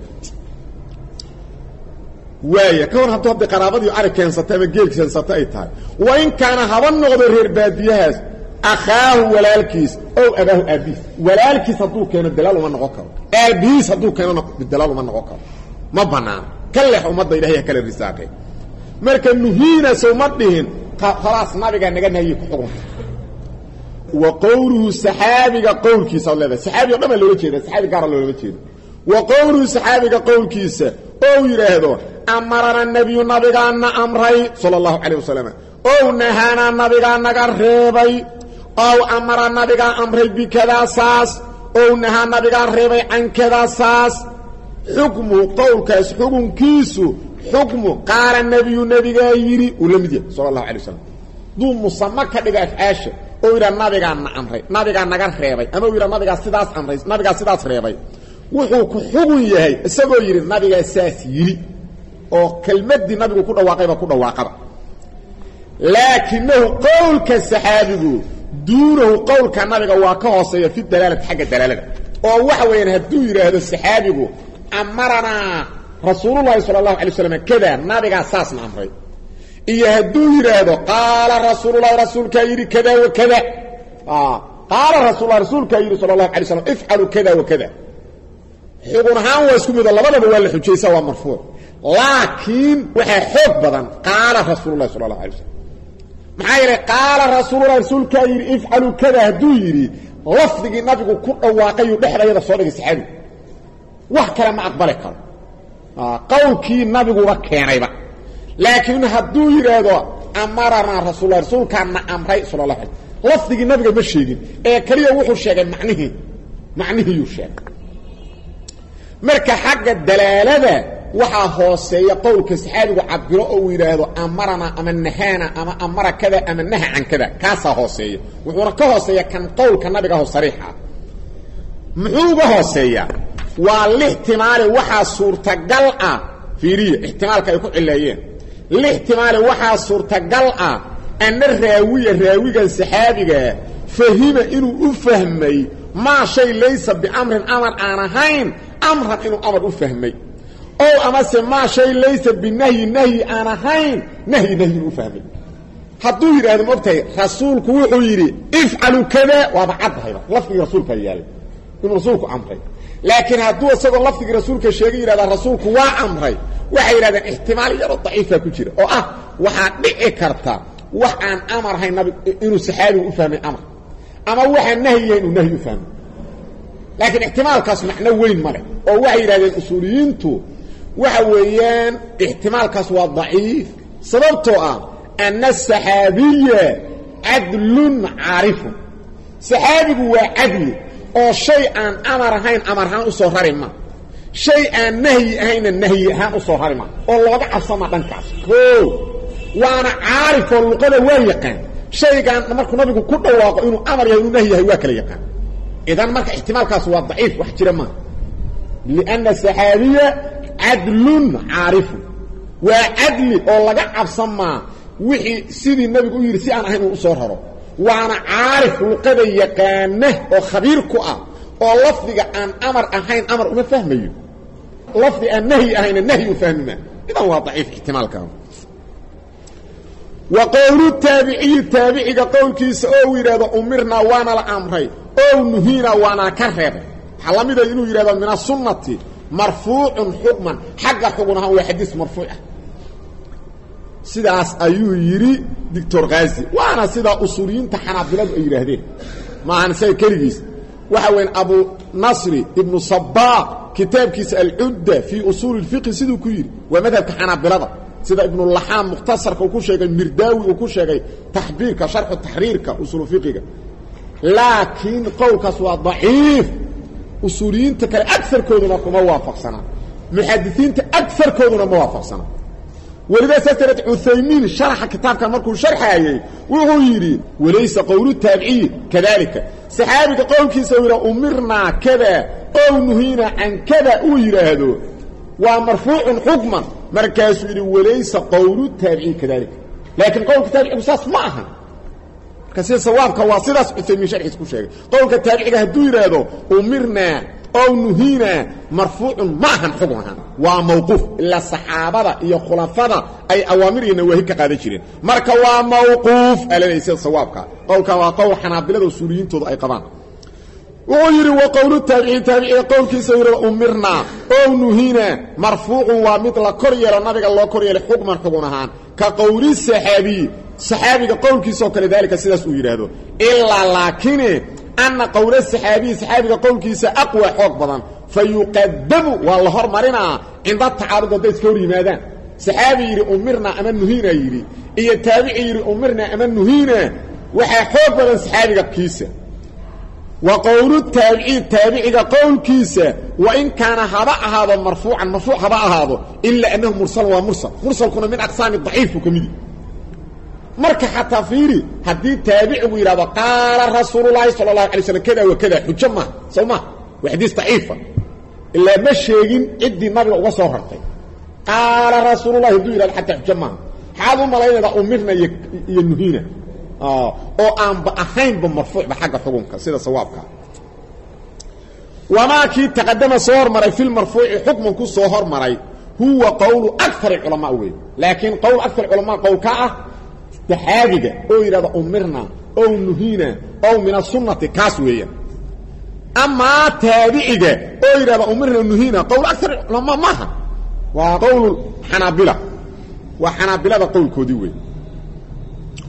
وايه كون هدو هدي قرابدي اري كينسته ما جيل كينسته اي تahay وين كان هبا نقدو رير باديهاس اخاه ولالكيس او اباه ابي ولالكيس هدو كان الدلال ما نقو ابيس هدو كان بالدلال ما نقو ما بنان كلح امده الهي كل رساقه marka nuhiina soo madhiin khalaas nabiga naga nayi ku xugun wa qawluhu sahabiga qawlkiisa leeyahay sahabiga dhama loo jeedo sahabiga gaar loo jeedo wa qawluhu sahabiga qawlkiisa oo yiraahdo أمرنا النبي نبينا أمري صلى الله عليه وسلم أو نهانا نبينا نغربي أو أمرنا نبينا أمري بكذا ساس أو نهانا نبينا ربي عن كذا ساس حكم قول كاس حكم كيسو حكم قال النبي نبي يري ولمدي صلى الله عليه وسلم دو مصمك دغا عاش أو يرى نبينا أمري نبينا نغربي أما يرى نبينا سداس أمري نبينا سداس ربي وحو كحكم يحي اسغو يري نبينا ساس يري oo kelmadii nabigu ku dhawaaqayba ku dhawaaqaba laakinahu qawlka saxaabigu duunahu qawlka nabiga waa ka hooseeya fi dalaalad xagga dalaalada oo waxa weeyaan haduu yiraahdo saxaabigu amarana rasuulullaahi sallallahu alayhi wasallam kada nabiga saasna amray iyo haduu yiraahdo qaala rasuulullaahi rasuulka yiri kada wa kada ah qaala rasuulullaahi rasuulka yiri sallallahu alayhi wasallam if'alu kada wa kada xugunahan waa isku mid labadaba waa la xujaysaa waa marfuuc لكن وحا حب بدن قال رسول الله صلى الله عليه وسلم maxay qaala rasuulullaahi rasuulka yiri ifcalu kada haduu yiri lafdigi nabigu ku dhawaaqay uu dhexdayada soo dhigay saxaabi wax kale ma aqbali karo ah qowlkii nabigu wa keenayba laakiin haduu yiraahdo amarna rasuulullaahi rasuulka ma amray sallallahu alayhi lafdigi nabiga ma sheegin ee kaliya wuxuu sheegay macnihi macnihi uu sheegay marka xagga dalaalada waxa hooseeya qowlka saxaabigu cabiro oo yiraahdo amarna ama nahana ama amara kada ama naha an kada kaasa hooseeya wuxuu ka hooseeya kan qowlka nabiga oo sariixa muxuu ga hooseeya waa lihtimaali waxa suurtagal ah fiiriye ihtimaalka ay ku cilayeen lihtimaali waxa suurtagal ah an raawiya raawigan saxaabiga fahima inuu u fahmay ma shay laysa bi amrin amar aanahayn amran inuu amar u fahmay oo ama ma shay laysa bi nahyi nahyi aanahayn nahyi nahyi u fahmay haduu yiraahdo mabtay rasuulku wuxuu yiri ifcalu kada wa ba'adha lafdiga rasuulka yaali inuu rasuulku amray laakiin haduu asagoo lafdiga rasuulka sheegay yiraahdo rasuulku waa amray waxa yiraahdeen ihtimaal yaro daciifa ku jira oo ah waxa dhici karta wax aan amar hay nabi inuu saxaabigu u fahmay amar ama waxa nahyi inuu nahyi u fahmay laakiin ihtimaalkaas macna weyn ma leh oo waxa yiraahdeen usuuliyiintu waxa weeyaan ihtimaalkaas waa daciif sababtoo ah anna saxaabiyya adlun aarif saxaabigu waa adli oo shay aan amar ahayn amar ahaan u soo rarima shay aan nahyi ahayn nahyi ahaan u soo rarima oo looga cabsama dhankaas koo waana aarif oo luqada waa yaqaan shaygan markuu nabigu ku dhawaaqo inuu amar yahay inuu nahyi yahay waa kala yaqaan idan marka ihtimaalkaas waa daciif wax jira ma lianna saxaabiya adlun aarif waa adli oo laga cabsama wixii sidii nabigu yiri si aan ahayn uu soo raro waana aarif luqada yaqaana oo khabiir ku ah oo lafdiga aan amar ahayn amar uma fahmayo lafdi aan nahyi ahayn nahyi u fahmina idan waa daciif ihtimaalkan وقول التابعي تابعي قول كيس او يراد امرنا وانا الامري او نهينا وانا كرهب حلميده انه يراد من السنه مرفوع حكما حق حكمها هو حديث مرفوع سداس ايو يري دكتور غازي وانا سدا اصوليين تحنابلد اي يراهدين ما انا سي كليس waxa weyn abu nasri ibn sabbah kitabkiis al-udda fi usul al-fiqh sidoo ku yiri waa madhabka xanabilada sida ibn al-laham mukhtasarka uu ku sheegay mirdawi uu ku sheegay tahbiirka sharh tahriirka usul fiqiga laakiin qowlkaas waa dhaif usuliyiinta kale aktharkooduna kuma waafaqsana muhaddithiinta aktharkooduna ma waafaqsana ولذا سترت عثيمين شرح كتاب كان مركو شرحه وهو يري وليس قول التابعي كذلك صحابي قول كيسويرا امرنا كذا او نهينا عن كذا او يرهدو ومرفوع حكما مركز يري وليس قول التابعي كذلك لكن قول التابعي اساس معها كسي صوابك واصلس عثيمين شرح اسكو شيغ قول التابعي هدو يرهدو امرنا او نهينا مرفوع معها حكمها وموقوف الا الصحابه يا خلفاء اي اوامرنا وهي كقاده جيرين marka waa mawquuf alaysa sawaabka qowlka waa qowl xanaabilada usuuliyintooda ay qabaan oo yiri wa qowlu tabi'i tabi'i qowlkiisa yiri umirna oo nuhina marfuuc wa mid la kor yeelo nabiga loo kor yeelo xukman xugun ahaan ka qowli saxaabi saxaabiga qowlkiisa kale dalika sidaas uu yiraahdo illa laakin أن قول الصحابي صحابي قول كيسا أقوى حق بدن فيقدم والله مرنا عند التعارض ديس كوري ماذا صحابي يري أمرنا أمن نهينا يري إيا التابعي يري أمرنا أمن نهينا وحا حق بدن صحابي كيسا وقول التابعي التابعي قول كيسا وإن كان هباء هذا مرفوعا مرفوع هباء هذا إلا أنه مرسل ومرسل مرسل كنا من أقسام الضعيف وكمدي marka hatta fiiri hadii taabici yiraahdo qaala rasuulullaahi sallallahu alayhi wasallam kada wa kada hujma sawma wa hadis daciifa illa ma sheegin cidii nabiga uga soo hartay qaala rasuulullaahi duira hatta hujma haadu malaynada umirna iyo nuhina oo aan ba ahayn ba marfuuc ba xaga xukunka sida sawaabka wama ki taqaddama sawar maray fil marfuuc hukman ku soo hor maray huwa qawlu akthar ulama way laakin qawl akthar ulama qawka تحاجة أو يراد أمرنا أو نهينا أو من السنة كاسوية أما تابعية أو يراد أمرنا ونهينا قول أكثر لما ماها وقول حنابلة وحنابلة قول كوديوي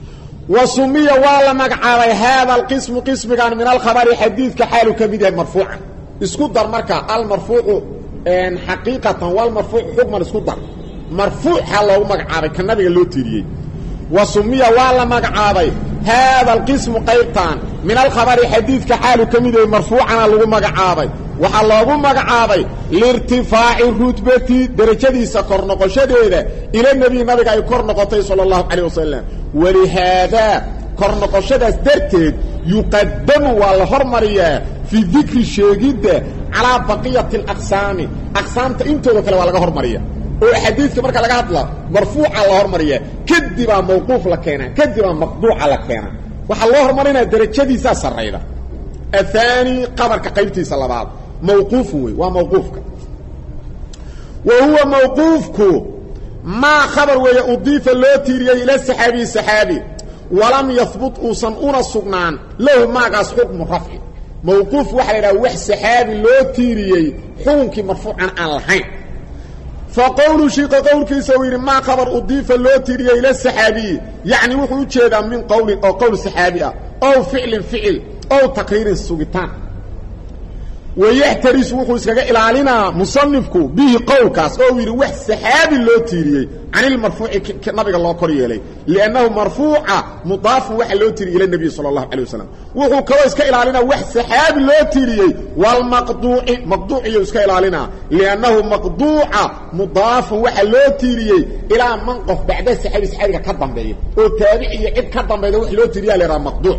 وسمي والله مقعابي هذا القسم قسم كان من الخبر حديث كحاله كبير مرفوعا اسكو در مركا المرفوع ان حقيقه والمرفوع حكما اسكو در مرفوع حلو مقعابي كنبي لو تيريي وسمي والله مقعابي هذا القسم قيبتان من الخبر حديث كحاله كبير مرفوعا لو مقعابي waxa loogu magacaabay lirtifaa'i rutbati darajadiisa kor noqoshadeeda ila nabi nabiga ay kor noqotay sallallahu alayhi wasallam wali hada kor noqoshadaas darteed yuqaddamu wal hormariya fi dhikri sheegida ala baqiyati al-aqsam aqsamta intooda kale waa laga hormariya oo xadiiska marka laga hadla marfuuca la hormariya kadiba mawquuf la keenaa kadiba maqduuca la keenaa waxa loo hormarinaa darajadiisa sarreeyda الثاني قبر كقيبتي صلبات موقوف وموقوفك وهو موقوفك ما خبر ويضيف اللوتيري إلى السحابي السحابي ولم يثبت أصنعون السقنان له ما قاس حكم رفع موقوف وحي روح سحابي اللوتيري حكمك مرفوعا عن الحين فقول شيء قول كيسوير ما خبر أضيف اللوتيري إلى السحابي يعني وحي يتشهد من قول أو قول السحابي أو فعل فعل أو تقرير السوقتان ويحترس وحو اسكغا الالينا مصنفكو به قولكاس او يري wax saxaabi loo tiiriyay عن المرفوع nabiga loo koriyay لانه مرفوع مضاف wax loo tiiriyay ila nabi sallallahu alayhi wasallam wuxuu kala iska ilaalina wax saxaabi loo tiiriyay wal maqduu maqduu iyo iska ilaalina لانه مقدوع مضاف wax loo tiiriyay ila man qof bacda saxaabi saxaabiga ka dambeeyay oo taabici cid ka dambeeyay wax loo tiiriyay leeyahay maqduu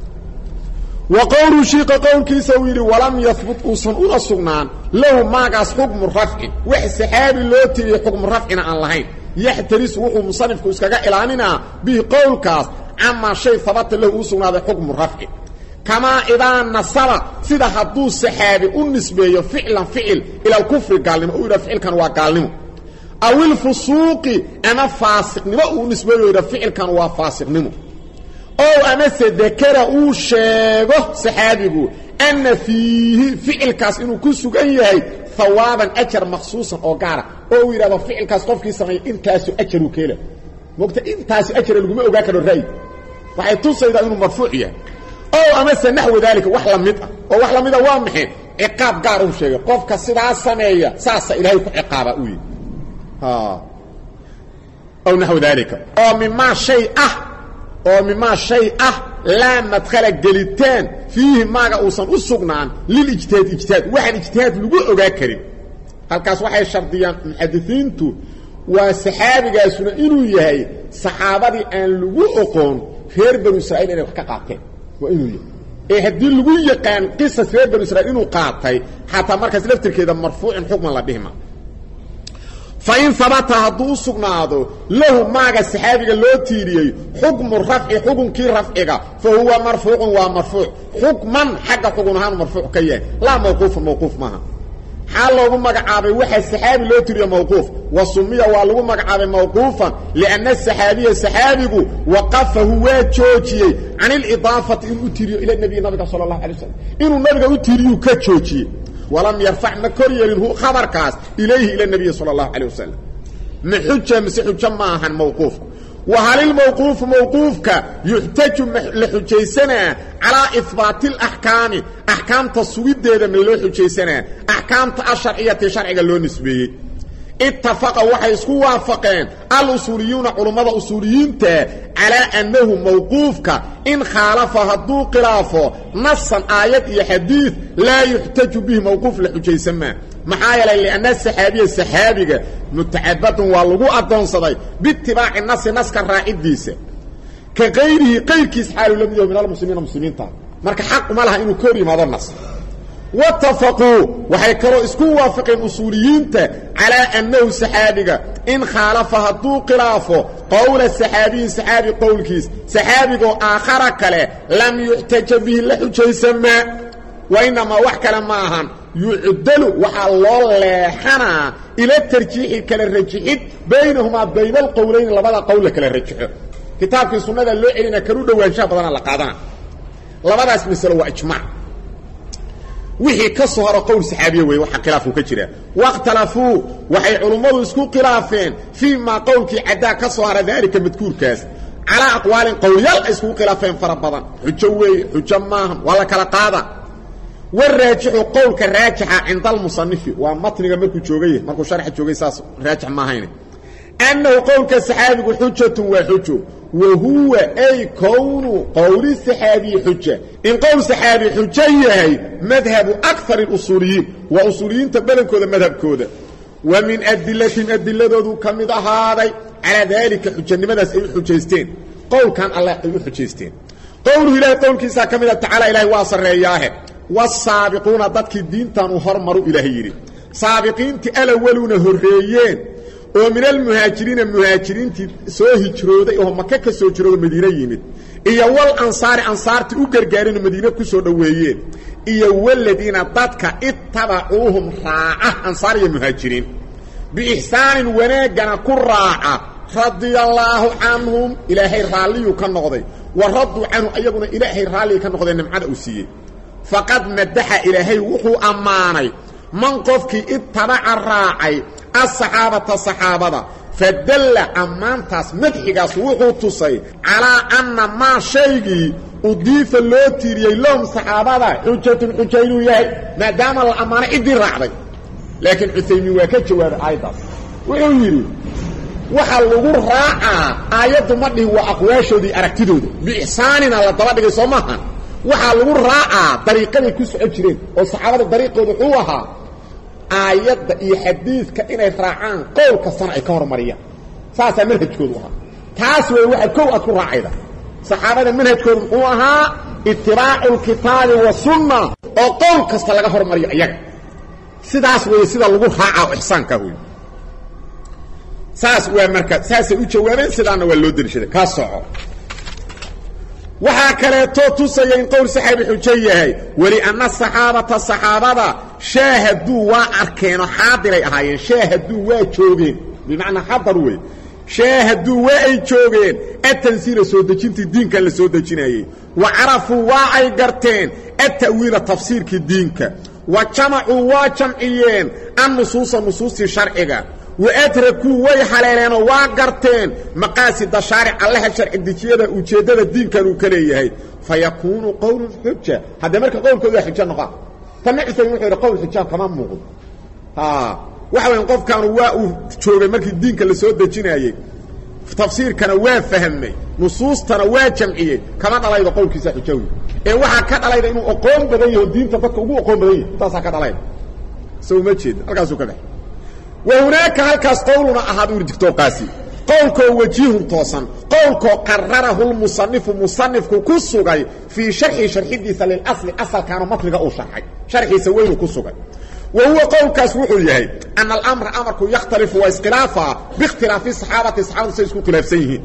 وقول شيق قول كيسويري ولم يثبت أصن أصنان له ما قاس حكم الرفع وحسحاب اللوتي حكم رفعنا عن اللهين يحترس وحو مصنف كوسكا إلاننا به قول كاس عما شيء ثبت له أصنان هذا حكم الرفع كما إذا نصر سيدا حدو السحابي النسبة فعلا فعل إلى الكفر قال لما أولا فعل كان وقال لما أو الفسوق أنا فاسق نما أو نسبة إلى فعل كان وفاسق نما أو أمس ذكر أو شيغه صحابيه أن فيه فعل كاس إنه كسوغ أيهي ثوابا أجر مخصوصا أو قارا أو إذا فعل كاس قفكي سمعي إنتاسو أجر وكيلا وقت إنتاسو أجر اللقماء وقاكر الرأي وحي توصى إذا إنه مرفوعيا أو أمس نحو ذلك وحلا مدى أو وحلا مدى وامحين عقاب قارا وشيغه قفك سيدا سمعي ساسا إلهي عقابا أوي ها أو نحو ذلك أو مما شيء أه oo mima shay ah la madkhala galitaan fihi maaga uusan u sugnaan lil ijtihaad ijtihaad waxaan ijtihaad lagu ogaa karin halkaas waxay shardiyaan muhaddithiintu waa saxaabigaasuna inuu yahay saxaabadii aan lagu aqoon reer banu israa'iil inay wax ka qaateen waa inuu yahay ee hadii lagu yaqaan qisas reer banu israa'iil inuu qaatay hatta markaas laftirkeeda marfuucin xukman la dhihma فإن ثبت هدو سقناده له ماغا السحابي لو تيريي حكم الرفع حكم كي رفعك فهو مرفوع ومرفوع حكما حق حكمها مرفوع كيه لا موقوف موقوف معها حال لو مغعابي وحي السحابي لو تيريي موقوف وسمي ولو مغعابي موقوفا لأن السحابي السحابي وقفه وجوجي عن الإضافة إنه تيريي إلى النبي النبي صلى الله عليه وسلم إنه النبي تيريي كجوجي ولم يرفع مكريا له خبر كاس إليه إلى النبي صلى الله عليه وسلم محجة مسيح جمعها موقوف وهل الموقوف موقوفك يحتاج لحجي سنة على إثبات الأحكام أحكام تصويد ديدا من لحجي سنة أحكام الشرعية شرعية اللون نسبية اتفق وحيسكوا وافقين الأصوليون علماء أصوليين على أنه موقوفك إن خالفها الضوء قلافه نصا آيات حديث لا يحتاج به موقوف لحجي سماه محايا لأن السحابية السحابية متعبة والغوء الدنصدي باتباع النص نسك الرائد ديسة كغيره غير كيس حاله لم يهو من المسلمين المسلمين طبعا مرك حق مالها إنه كوري هذا النص واتفقوا وحيكروا اسكوا وافقين أصوليين على أنه سحابي إن خالفها الضوء قلافه قول السحابي سحابي قول كيس سحابي آخر كله لم يحتج به لحجة يسمى وإنما وحكا لماهن يعدل وحالله لحنا إلى الترجيح كالرجحيد بينهما بين القولين لبدا قول كالرجح كتاب في سنة اللو إلينا كرودة وانشاء بدنا لقادنا لبدا اسم السلوى وإجماع وحي كسهر قول سحابي وحا خلافه كجرا واختلفوا وحي علماء اسكو خلافين فيما قولك عدا كسهر ذلك مذكور كاس على أقوال قوليال اسكو خلافين فربضا حجوي حجماهم ولا كلا قاضى والراجح قول كالراجح عند المصنف ومطنق مركو جوغيه مركو شرح جوغيه ساس راجح ما هيني أنه قول كالسحابي حجة وحجة وهو أي كون قول السحابي حجة إن قول السحابي حجة هي مذهب أكثر الأصوليين وأصوليين تبلن كذا مذهب كذا ومن أدلة أدلة ذو كمدة هذا على ذلك حجة لماذا سأل حجيستين قول كان الله يقول حجيستين قوله إله قول كيسا كمدة تعالى إله واصر رأياه والسابقون ضدك الدين تانو هرمروا إلهيري سابقين تألولون هريين ومن المهاجرين المهاجرين سو هجروداي oo Makka ka soo jirooday Madiina yimid iyo wal ansaar ansaarti u gargaareen Madiina ku soo dhaweeyeen iyo waladiina dadka ittabacuuhum raa'a ansaar iyo muhaajiriin bi ihsaan wanaagana ku raa'a radiyallahu anhum ilaahay raaliyu ka noqday wa radu anhu ayaguna ilaahay raaliyu ka noqday nimcada u siiyay faqad madaha ilaahay wuxuu amaanay man qofki ittaba'a raa'ay الصحابة الصحابة فدل أمان تاس مدحقاس وحو تصي على أن ما شيء أضيف اللوتيري لهم صحابة حجة حجينو يهي ما دام الأمانة إدي الرعبي لكن عثيمي وكتش وهذا أيضا وحو يري وحلقوا الرائع آيات مده وأقواشو دي أركتدو دي بإحساننا على طبعا صماها وحلقوا الرائع طريقة يكسو عجرين والصحابة الطريقة دحوها آيات إي حديثك إنay raacaan qowl kastana ay ka hormariyaan saasa manhajkoodu aha taas way waxa koow aad ku raacayda saxaabada manhajkoodu uu ahaa ittiba'ul kitab wa sunnah oo qowl kasta laga hormariyo iyaga sidaas way sida lagu raaco ihsaanka weey saas way marka saas u jawaabeen sidaana waa loo dirshaday ka soco waxa kale to tusay in qowl saxaabi xujeeyahay wali anna saxaabata saxaabada shaahadu wa arkeeno xaadiray ahaayeen shaahadu waa joogeen bimaana xadar way shaahadu waa ay joogeen at-tansiir soo dejinta diinka la soo dejinayay wa arafu wa ay garteen at-ta'wiil tafsiirka diinka wa jama'u wa jam'iyeen an-nusus nusus sharciga وأتركوا ويحلالين وقرتين مقاصد الشارع الله الشرع الدجيدة وجيدة الدين كانوا كليه فيكون قول حجة هذا مركز قول كذا حجة نقاط فنعث يوحي قول حجة كمان موجود ها وحوى ينقف كانوا واقوا شوغي مركز الدين كان لسود الجناية في تفسير كان واف فهمي نصوص تنواه جمعية كمان على يد قول كيسا حجوي إيه وحا كان على يد إنه أقوم بديه الدين تفكه هو أقوم بديه تاسا كان على يد سوى مجد أرقاسوا كذا وهناك هالكاس قولنا أحدور دكتور قاسي قولك وجيه توصن قولك قرره المصنف مصنف كسوغي في شرح شرح حديث للأصل أصل كانوا مطلقة أو شرحي شرح يسويه كسوغي وهو قولك سوحو يهي أن الأمر أمرك يختلف واسقلافا باختلاف الصحابة الصحابة سيسكو خلافسيه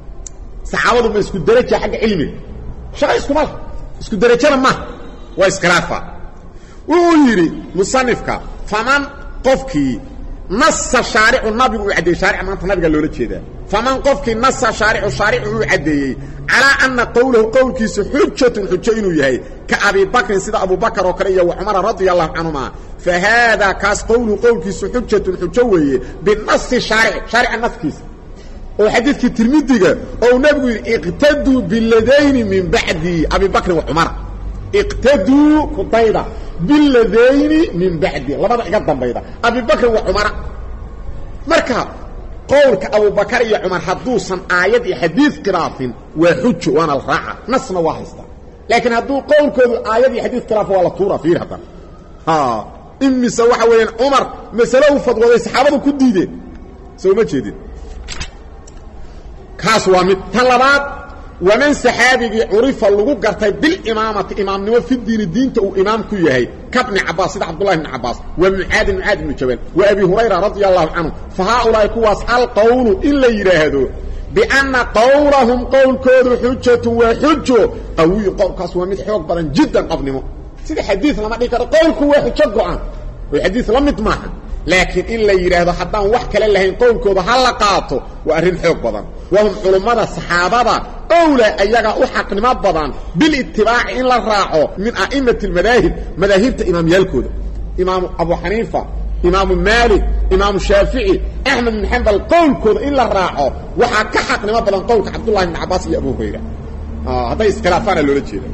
صحابة ما يسكو درجة حق علمي شغل يسكو مال يسكو درجة ما واسقلافا وهو يري مصنفك فمن قفكي نص شارع النبي وعدي شارع ما النبي قال له لجيده فمن قفك نص شارع شارع وعدي على ان قوله قول كيس حجه حجين يحيى كابي بكر سيده ابو بكر وكريه وعمر رضي الله عنهما فهذا كاس قوله قول كيس حجه حجويه بالنص شارع شارع النص كيس وحديث الترمذي او نبي اقتدوا بالذين من بعد ابي بكر وعمر اقتدوا قطيبه بالذين من بعد لبدا قدام بيضا ابي بكر وعمر marka qowlka Abu Bakar iyo Umar haduusan aayad iyo xadiis qiraafin waa xujo wana la raaca nasna waa haysta laakiin haduu qowlkoodu aayad iyo xadiis qiraaf waa la tuura fiir hadan ha imisa waxa weeyaan Umar mas'alo u fadwaday saxaabadu ku diideen soo ma jeedin kaas waa mid talabaad ومن صحابي عرف لغو غرتay بالامامه امامنimo في الدين الدين تو امام كو يحيى كابن عباس عبد الله بن عباس ومعاذ بن عاد بن جبل وابي هريره رضي الله عنه فهؤلاء كواس القول الا يراهدوا بان قولهم قول كود حجه وحجه او يقول كاس ومد حوق بدن جدا قبنمو سيده حديث لما دي كره قول كو حجه قعان وحديث لمد معه لكن الا يراهدوا حتى wax kale lahayn qowlkooda hal la qaato waa arin xoog badan وهم علماء الصحابة أولى أيها أحق نما بدن بالاتباع إن الراعو من أئمة المذاهب مذاهب إمام يالكود إمام أبو حنيفة imaamu maalik imaamu shaafici axmed bin xambal qowlkooda in la raaco waxaa ka xaqnimo badan qowlka cabdullahi ibn cabbaas iyo abu hurayra hadday iskhilaafaana loola jeeda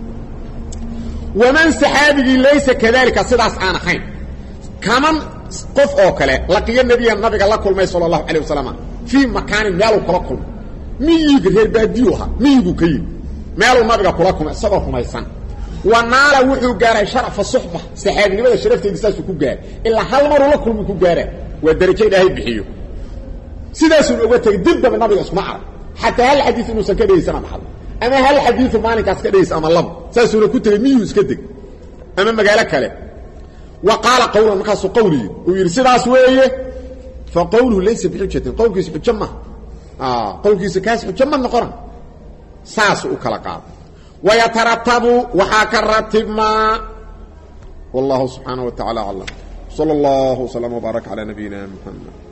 waman saxaabigii laysa kadalika sidaas aan ahayn kaman qof oo kale laqiya nebiya nabiga la kulmay sala allahu calayh wasalam fii makaanin meeluu kula kulmay miyiga reer baadiyu ahaa miyigu ka yimi meeluu nabiga kula kulmay isagoo rumaysan wa naala wuxuu gaaray sharafa suxba saxaabinimada sharafteedii saasuu ku gaaray ilaa hal maruu la kulmuu ku gaaraa waa darajo ilaahay bixiyo sidaasuu uga tegay dib dambe nabiga iskuma arag xataa hal xadiid inuusan ka dhegaysan ama hadlo ama hal xadiidu maalinkaas ka dhegaysa ama labo saasuuna ku tegay miyuu iska deg ama magaalo kale wa qaala qawlan markaasuu qawliyii uu yidhi sidaas weeye fa qawluhu laysa bixujatin qowlkiisa xujo maha qowlkiisa kaas xujo ma noqona saasuu u kala qaado ويترتب وحاك الرتب ما والله سبحانه وتعالى أعلم صلى الله وسلم وبارك على نبينا محمد